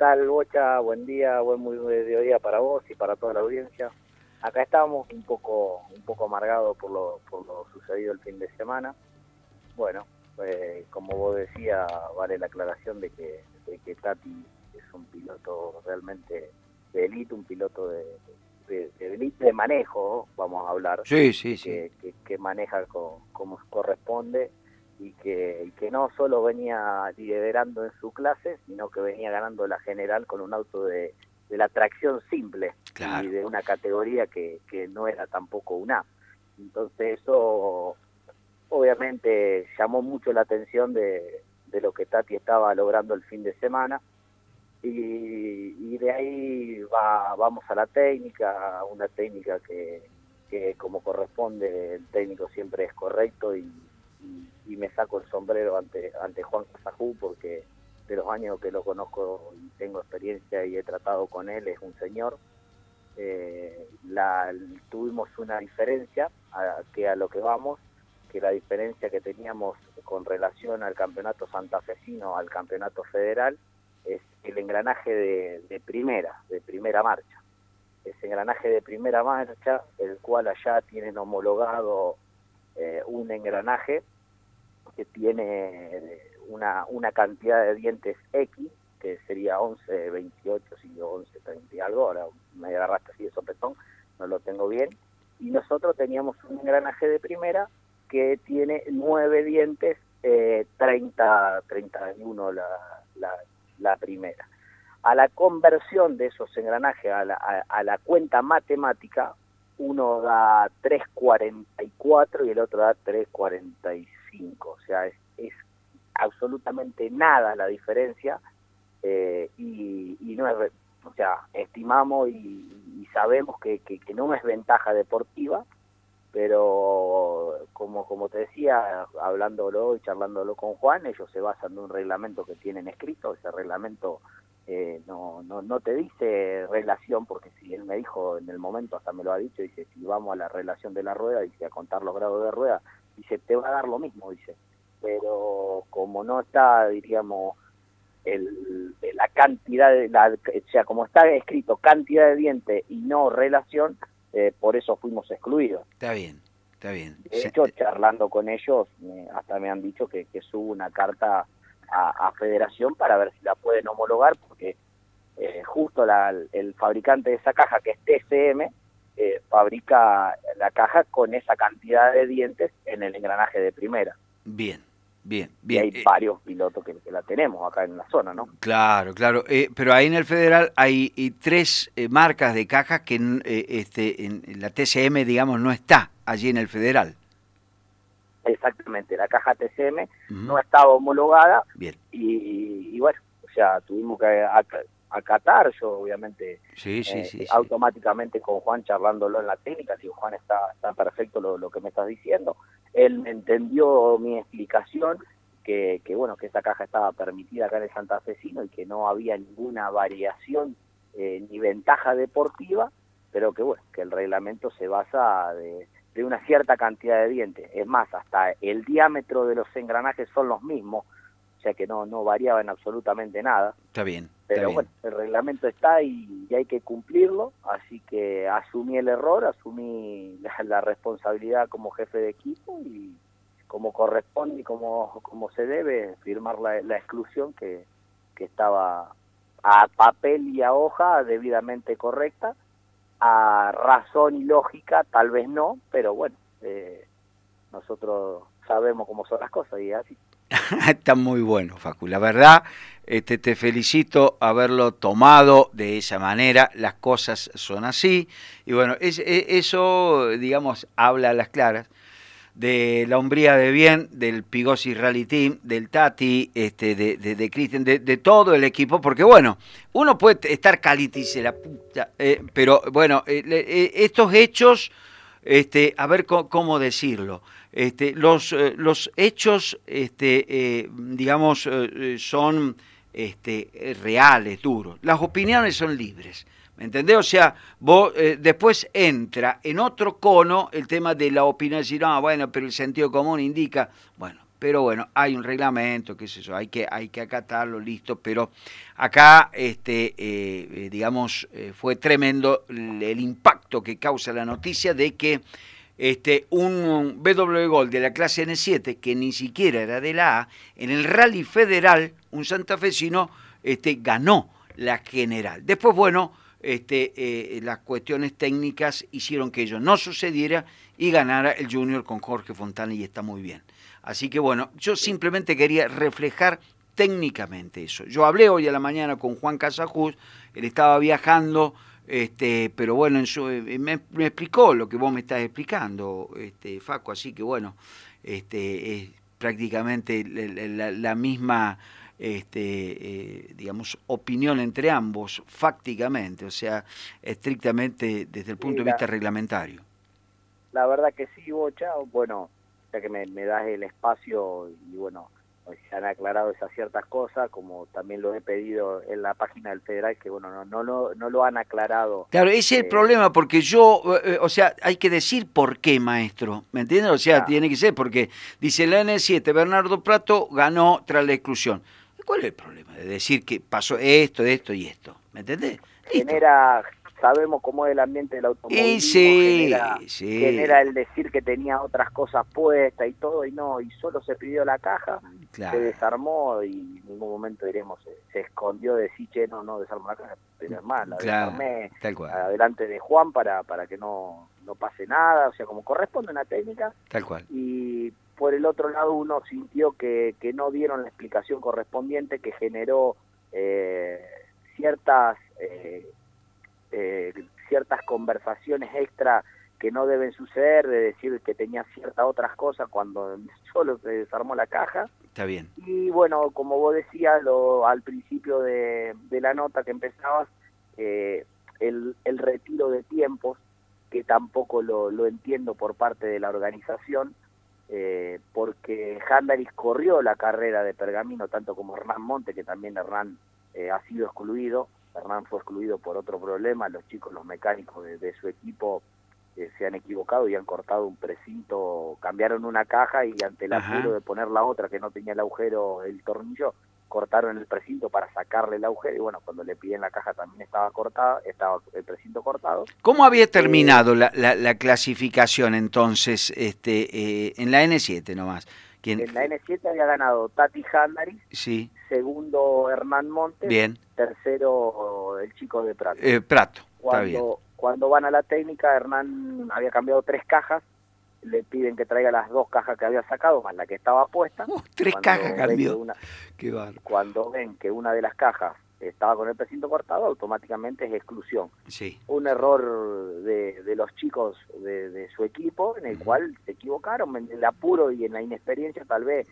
tal, Bocha? Buen día, muy buen día para vos y para toda la audiencia. Acá estamos un poco amargados por lo sucedido el fin de semana. Bueno, como vos decías, vale la aclaración de que Tati es un piloto realmente de élite, un piloto de élite de manejo, vamos a hablar, Sí, sí, sí. que maneja como corresponde y que no solo venía liderando en su clase, sino que venía ganando la general con un auto de la tracción simple y Claro. de una categoría que no era tampoco un A. Entonces eso obviamente llamó mucho la atención de lo que Tati estaba logrando el fin de semana y de ahí vamos a la técnica, una técnica que como corresponde el técnico siempre es correcto y me saco el sombrero ante Juan Casajú porque de los años que lo conozco y tengo experiencia y he tratado con él, es un señor. Tuvimos una diferencia a lo que vamos, que la diferencia que teníamos con relación al campeonato santafesino, al campeonato federal, es el engranaje de primera marcha. Ese engranaje de primera marcha, el cual allá tienen homologado un engranaje que tiene una cantidad de dientes X, que sería 11, 28, si 11, 30 y algo, ahora me agarraste así de sopetón, no lo tengo bien, y nosotros teníamos un engranaje de primera que tiene 9 dientes, 31 la primera. A la conversión de esos engranajes a la cuenta matemática, uno da 3,44 y el otro da 3,45, o sea, es absolutamente nada la diferencia, y no es, o sea, estimamos y sabemos que no es ventaja deportiva, pero como te decía, hablándolo y charlándolo con Juan, ellos se basan en un reglamento que tienen escrito. Ese reglamento no te dice relación, porque si él me dijo en el momento, hasta me lo ha dicho, dice, si vamos a la relación de la rueda, dice, a contar los grados de rueda, dice, te va a dar lo mismo, dice, pero como no está, diríamos, la cantidad o sea, como está escrito cantidad de dientes y no relación, por eso fuimos excluidos. Está bien, está bien. De hecho, charlando con ellos, hasta me han dicho que subo una carta a Federación para ver si la pueden homologar, porque justo el fabricante de esa caja, que es TCM, fabrica la caja con esa cantidad de dientes en el engranaje de primera. Bien, bien, Y bien. hay varios pilotos que la tenemos acá en la zona, ¿no? Claro, claro. Pero ahí en el Federal hay tres marcas de cajas que en la TCM, digamos, no está allí en el Federal. Exactamente, la caja TCM Uh-huh. no estaba homologada Bien. y bueno, o sea, tuvimos que acatar. Yo obviamente Sí, sí, sí, sí. automáticamente con Juan charlándolo en la técnica, digo, Juan, está perfecto lo que me estás diciendo. Él me entendió mi explicación, que bueno, que esa caja estaba permitida acá en el santafesino y que no había ninguna variación ni ventaja deportiva, pero que bueno, que el reglamento se basa de una cierta cantidad de dientes. Es más, hasta el diámetro de los engranajes son los mismos, o sea que no variaban absolutamente nada. Está bien, está Pero bien. bueno, el reglamento está y hay que cumplirlo, así que asumí el error, asumí la responsabilidad como jefe de equipo y como corresponde y como se debe, firmar la exclusión que estaba a papel y a hoja debidamente correcta, a razón y lógica tal vez no, pero bueno, nosotros sabemos cómo son las cosas y así. Está muy bueno, Facu. La verdad, te felicito haberlo tomado de esa manera. Las cosas son así. Y bueno, eso, digamos, habla a las claras de la hombría de bien del Pigosi Rally Team, del Tati, de Cristian, de todo el equipo, porque bueno, uno puede estar calitis la puta, pero bueno, estos hechos, a ver cómo decirlo, los hechos, digamos, son reales, duros. Las opiniones son libres. ¿Me entendés? O sea, vos después entra en otro cono el tema de la opinión, decir, no, bueno, pero el sentido común indica, bueno, pero bueno, hay un reglamento, qué sé yo, hay que acatarlo, listo, pero acá, digamos, fue tremendo el impacto que causa la noticia de que un BW Gold de la clase N7, que ni siquiera era de la A, en el Rally Federal, un santafesino ganó la general. Después, bueno, las cuestiones técnicas hicieron que ello no sucediera y ganara el Junior con Jorge Fontana, y está muy bien. Así que bueno, yo simplemente quería reflejar técnicamente eso. Yo hablé hoy a la mañana con Juan Casajus, él estaba viajando, pero bueno, me explicó lo que vos me estás explicando, Facu, así que bueno, es prácticamente la misma, digamos, opinión entre ambos, fácticamente, o sea, estrictamente desde el punto de vista reglamentario. La verdad que sí, Bocha, bueno, ya que me das el espacio y bueno, se han aclarado esas ciertas cosas, como también lo he pedido en la página del Federal, que bueno, no lo han aclarado. Claro, ese es el problema, porque yo, o sea, hay que decir por qué, maestro, ¿me entiendes? O sea, tiene que ser, porque dice la N7, Bernardo Prato ganó tras la exclusión. ¿Cuál es el problema de decir que pasó esto y esto? ¿Me entendés? Sabemos cómo es el ambiente del automovilismo, genera el decir que tenía otras cosas puestas y todo, y no, y solo se pidió la caja, se desarmó y en ningún momento diremos, se escondió de decir, che, no desarmó la caja, pero es más, la desarmé adelante de Juan para que no pase nada, o sea, como corresponde una técnica. Tal cual. Y por el otro lado uno sintió que no dieron la explicación correspondiente, que generó ciertas conversaciones extra que no deben suceder, de decir que tenía ciertas otras cosas cuando solo se desarmó la caja. Está bien. Y bueno, como vos decías al principio de la nota que empezabas, el retiro de tiempos, que tampoco lo entiendo por parte de la organización, porque Handaris corrió la carrera de Pergamino, tanto como Hernán Monte, que también Hernán ha sido excluido. Hernán fue excluido por otro problema, los chicos, los mecánicos de su equipo se han equivocado y han cortado un precinto, cambiaron una caja y ante el apuro de poner la otra que no tenía el agujero, el tornillo, cortaron el precinto para sacarle el agujero y bueno, cuando le piden la caja también estaba el precinto cortado. ¿Cómo había terminado la clasificación entonces en la N7 nomás? En la N7 había ganado Tati Handaris, sí. Segundo Hernán Montes, bien. Tercero el chico de Prato. Prato, está bien. Cuando van a la técnica, Hernán había cambiado 3 cajas, le piden que traiga las 2 cajas que había sacado, más la que estaba puesta. 3 cajas cambió. Qué bárbaro. Cuando ven que una de las cajas estaba con el precinto cortado, automáticamente es exclusión. Sí. Un error de los chicos de su equipo, en el cual se equivocaron, en el apuro y en la inexperiencia tal vez,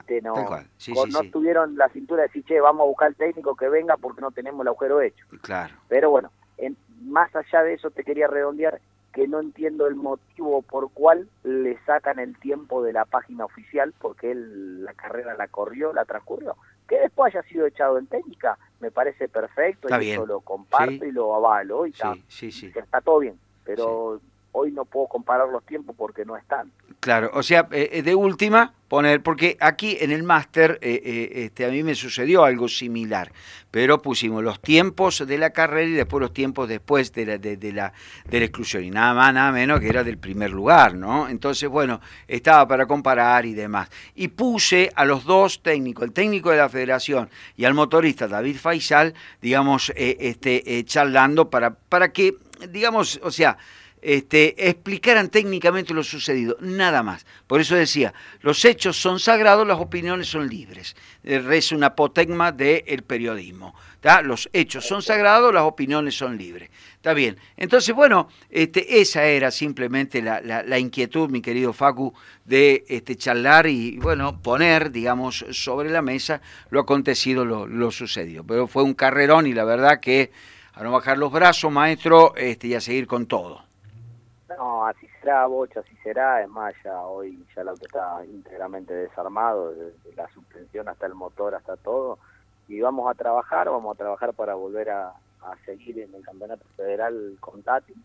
no tuvieron la cintura de decir, che, vamos a buscar al técnico que venga porque no tenemos el agujero hecho. Claro. Pero bueno, más allá de eso te quería redondear que no entiendo el motivo por cual le sacan el tiempo de la página oficial, porque él la carrera la corrió, la transcurrió. Que después haya sido echado en técnica, me parece perfecto, y eso lo comparto y lo avalo, y está todo bien, pero hoy no puedo comparar los tiempos porque no están. Claro, o sea, de última, poner, porque aquí en el máster a mí me sucedió algo similar, pero pusimos los tiempos de la carrera y después los tiempos después de la exclusión, y nada más, nada menos que era del primer lugar, ¿no? Entonces, bueno, estaba para comparar y demás. Y puse a los dos técnicos, el técnico de la federación y al motorista David Faisal, digamos, charlando para que, digamos, o sea, explicaran técnicamente lo sucedido, nada más. Por eso decía, los hechos son sagrados, las opiniones son libres. Es un apotegma del periodismo. ¿Tá? Los hechos son sagrados, las opiniones son libres. Está bien. Entonces, bueno, esa era simplemente la inquietud, mi querido Facu, de charlar y, bueno, poner, digamos, sobre la mesa lo acontecido, lo sucedido. Pero fue un carrerón y la verdad que a no bajar los brazos, maestro, y a seguir con todo. No, así será, Bocha, así será. Es más, ya hoy ya el auto está íntegramente desarmado, desde la suspensión hasta el motor, hasta todo. Y vamos a trabajar para volver a seguir en el campeonato federal con Tati.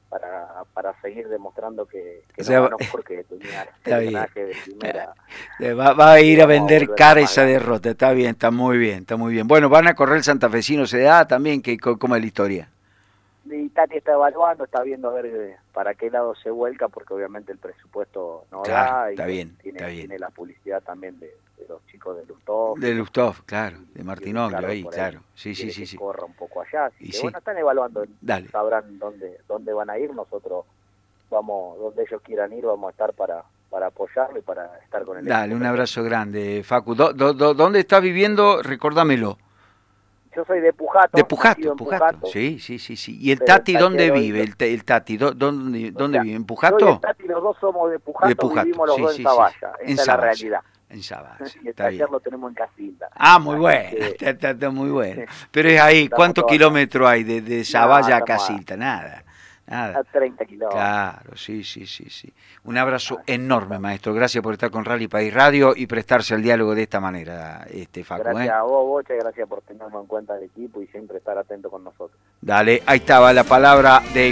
para seguir demostrando que O sea, no ganó porque tenía está el bien. drenaje de primera. Va a ir a Vamos a vender volver cara más esa grande. derrota. Está bien, está muy bien, está muy bien. Bueno, van a correr el santafesino, se da también, que ¿cómo es la historia? Y Tati está evaluando, está viendo a ver para qué lado se vuelca, porque obviamente el presupuesto no Claro, da, y está bien, tiene, está bien. tiene la publicidad también de los chicos de Lustov De Lustov, claro, de y Martinoglio Ricardo ahí, por ahí claro. Sí, sí, quiere sí, que sí. corra un poco allá, así Y que sí, bueno, están evaluando, dale. sabrán dónde van a ir, nosotros vamos, donde ellos quieran ir, vamos a estar para apoyarlo y para estar con el Dale, equipo un presente. abrazo grande, Facu. ¿Dónde estás viviendo? Recordámelo. Yo soy de De Pujato, Pujato, nacido en Pujato. Pujato, Sí, sí, sí, sí. ¿Y el pero el Tati dónde taller vive? hoy, El Tati, ¿dónde, o dónde sea, vive? ¿En yo y el Pujato? Tati, los dos somos de De Pujato, Pujato, vivimos los sí, dos en sí, sí. Zavalla, En esa es la Zavalla. realidad. En Zavalla, Y el está taller bien. lo tenemos en Casilda, Ah, muy así bueno, que está muy bueno. Pero es ahí, estamos ¿cuántos todos acá. kilómetros hay de Nada, Zavalla a estamos Casilda? Nada, nada. a 30 kilómetros. Claro, sí, sí, sí, sí. Un abrazo Así que enorme, estamos. maestro. Gracias por estar con Rally País Radio y prestarse al diálogo de esta manera, Facu, Gracias a vos, Bocha, y gracias por tenernos en cuenta el equipo y siempre estar atento con nosotros. Dale, ahí estaba la palabra de